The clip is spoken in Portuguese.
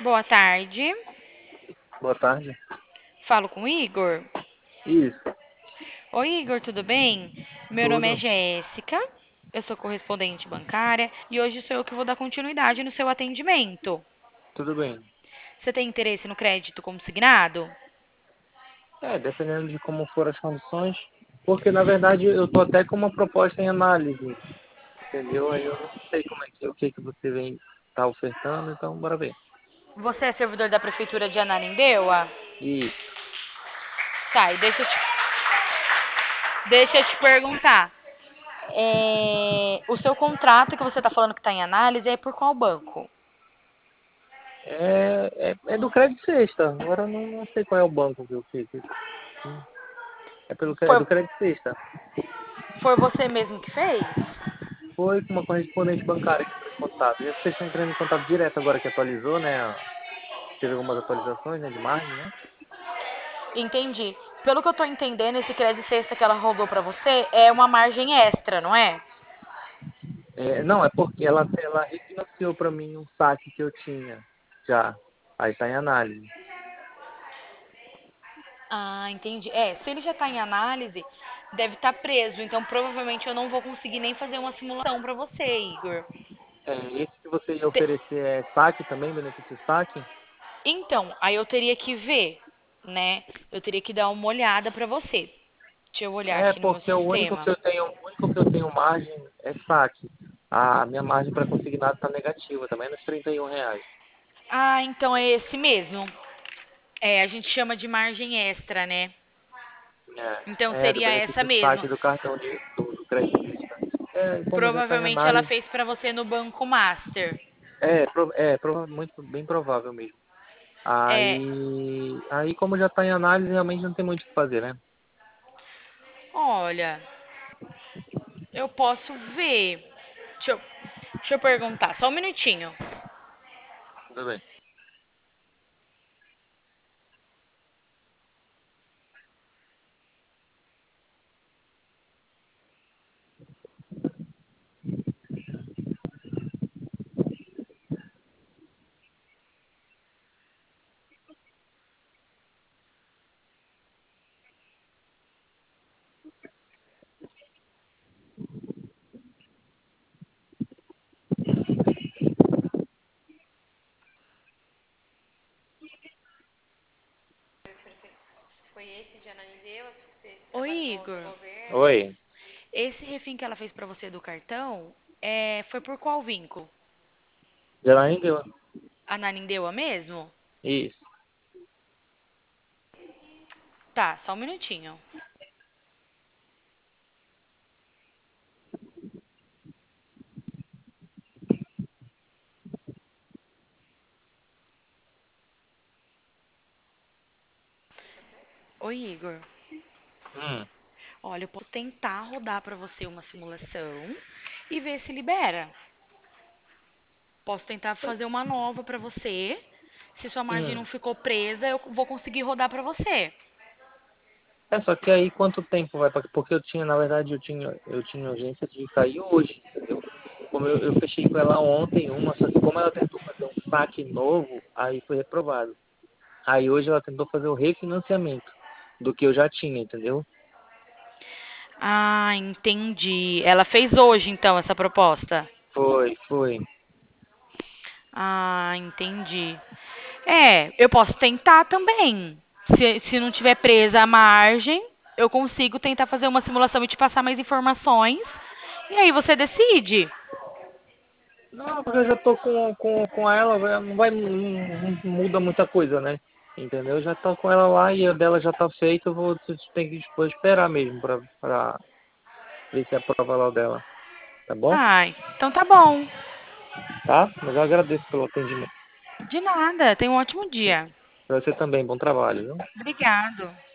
Boa tarde. Boa tarde. Falo com o Igor. Isso, Oi, Igor, tudo bem? Meu nome é tudo. Jéssica. Eu sou correspondente bancária e hoje sou eu que vou dar continuidade no seu atendimento. Tudo bem. Você tem interesse no crédito consignado? Dependendo de como foram as condições, porque na verdade eu tô até com uma proposta em análise, entendeu? Aí eu não sei como é que, o que que você vem tá ofertando, então bora ver. Você é servidor da Prefeitura de Ananindeua? Isso. Tá, e deixa eu te perguntar. O seu contrato que você está falando que está em análise é por qual banco? É do Crédito Sexta. Agora eu não sei qual é o banco que eu fiz. É Foi, do Crédito Sexta. foi você mesmo que fez? Foi com uma correspondente bancária que entrou em contato. E vocês estão entrando em contato direto agora que atualizou, né? Teve algumas atualizações, né, de margem, né? Entendi. Pelo que eu tô entendendo, esse crédito sexta que ela rodou pra você é uma margem extra, não é? Não, é porque ela refinanciou para mim um saque que eu tinha já. Aí tá em análise. Ah, entendi. Se ele já tá em análise, deve estar preso. Então, provavelmente eu não vou conseguir nem fazer uma simulação pra você, Igor. Esse que você ia Te- oferecer é saque também, benefício saque? Então, aí eu teria que ver, né? Eu teria que dar uma olhada pra você. Deixa eu olhar aqui no meu Porque sistema. o único que eu tenho margem é saque. A minha margem para consignado tá negativa, também nos R$ 31. Ah, então é esse mesmo. A gente chama de margem extra, né? Então Do seria essa benefício mesmo. saque do cartão do crédito. Como já está em Provavelmente ela análise, fez pra você no Banco Master. muito bem provável mesmo. É, Aí como já está em análise, realmente não tem muito o que fazer, né? olha, eu posso ver. Deixa eu perguntar, só um minutinho. Tudo bem. Foi esse de Ananindeua que você Oi, trabalhou no Igor. governo? Oi. Esse refim que ela fez pra você do cartão, foi por qual vínculo? Já nem deu. Ananindeua mesmo? Isso. Tá, só um minutinho. Oi, Igor. Hum. Olha, eu posso tentar rodar pra você uma simulação e ver se libera. Posso tentar fazer uma nova pra você. Se sua margem não Hum. ficou presa, eu vou conseguir rodar pra você. Só que aí quanto tempo vai? Porque na verdade, eu tinha urgência de cair hoje, entendeu? Como eu fechei com ela ontem só que como ela tentou fazer um saque novo, aí foi reprovado. Aí hoje ela tentou fazer o refinanciamento do que eu já tinha, entendeu? Ah, entendi. Ela fez hoje, então, essa proposta. Foi. Ah, entendi. Eu posso tentar também. Se não tiver presa a margem, eu consigo tentar fazer uma simulação e te passar mais informações. E aí você decide. Não, porque eu já tô com ela, não muda muita coisa, né? Entendeu? Eu já tô com ela lá e a dela já tá feita, tem que depois esperar mesmo pra ver se aprova lá o dela, tá bom? Ai, então tá bom. Tá? Mas eu agradeço pelo atendimento. De nada. Tenha um ótimo dia. Pra você também, bom trabalho, viu? Obrigado.